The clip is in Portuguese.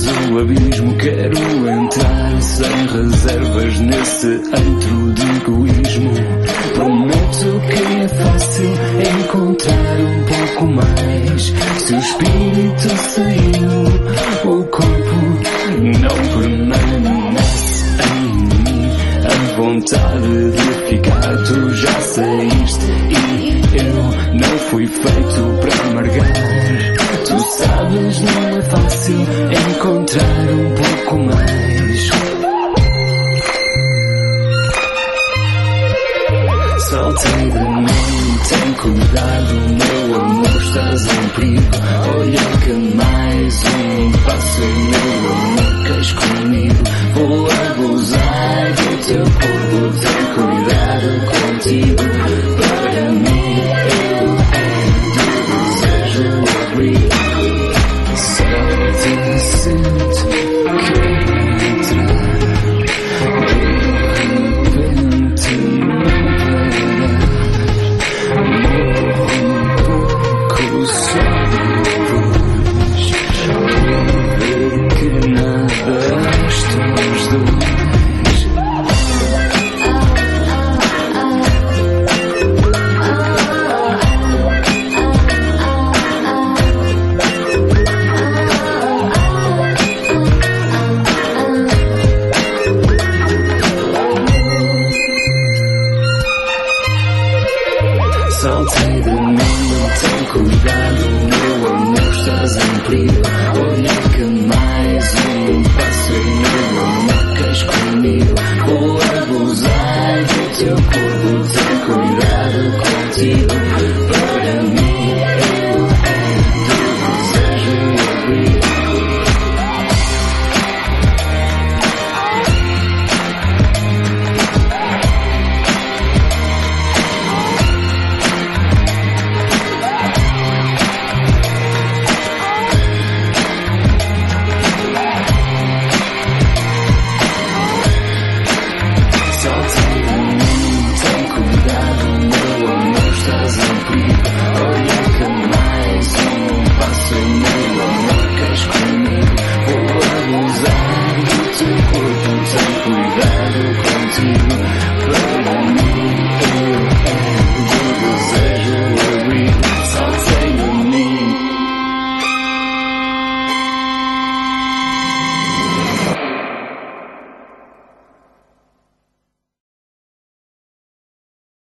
o abismo. Quero entrar sem reservas nesse antro de egoísmo. Prometo que é fácil encontrar um pouco mais. Se o espírito saiu, o corpo não permanece em mim. A vontade de ficar, tu já saíste e eu não fui feito para amargar. Tu sabes, não é fácil encontrar um pouco mais. Soltei de mim, tem cuidado, meu amor, estás em perigo. Olha que mais um passo, meu amor, queres comigo? Vou abusar do teu corpo, tem cuidado contigo. Para mim, eu desejo o abrigo. Só te sinto, quero entrar. De repente não parar. Morro um pouco só depois de ver que nada restou aos dois. Soltei de mim, tem cuidado, meu amor, estás em perigo. Olha que mais um passo e meu amor, queres comigo?